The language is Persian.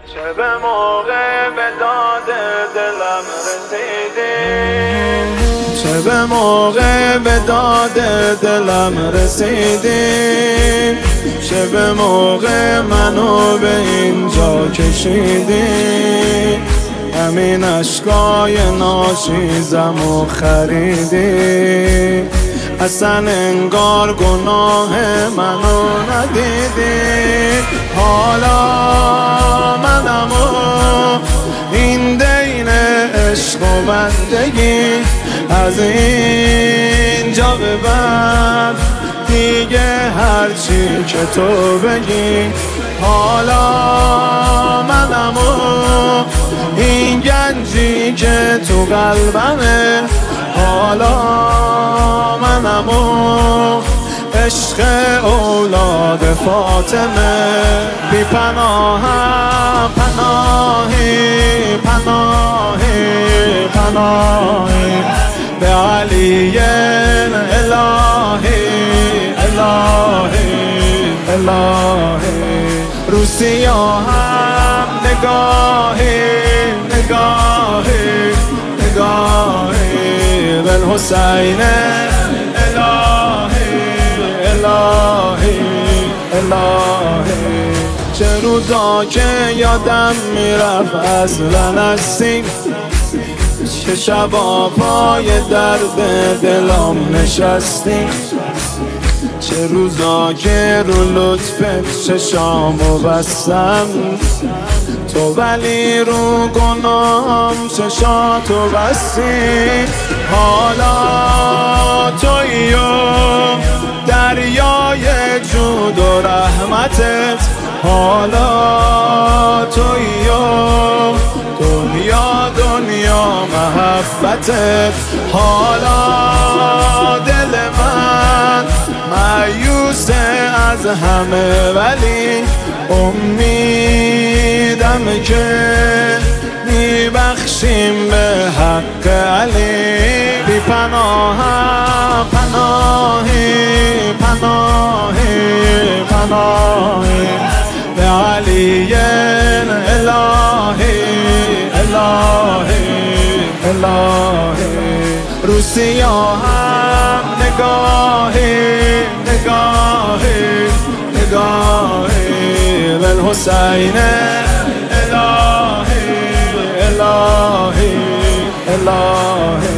چه به موقع به داد دلم رسیدی، چه به موقع به داد دلم رسیدی، چه به موقع منو به اینجا کشیدی. همین اشکای ناشیزمو خریدی، اصلا انگار گناه منو ندیدی. حالا منمو این دین عشق و بندگی از اینجا به بعد دیگه هرچی که تو بگی. حالا منمو این گنجی که تو قلبمه، حالا منمو عشق اولاد فاطمه. بی پناهم پناهی پناهی پناهی به علی الهی الهی الهی. رو سیاهم نگاهی نگاهی نگاهی بالحسین الهی الهی الهی. چه روزا که یادم میرفت اصلا هستیم، چه شبا پای درد دلم نشستیم، چه روزا که رو لطفت چشامو بستم تو، ولی رو گناهم چشاتو بستی. حالا تویی و دریای جود و رحمتت، حالا تویی و دنیا دنیا محبتت. حالا دل من مایوسه از همه، ولی امیدم که میبخشیم به حق علی. بی پناهم پناهی پناهی پناهی به علی الهی الهی الهی. رو سیاهم نگاهی نگاهی نگاهی بالحسین الهی الهی الهی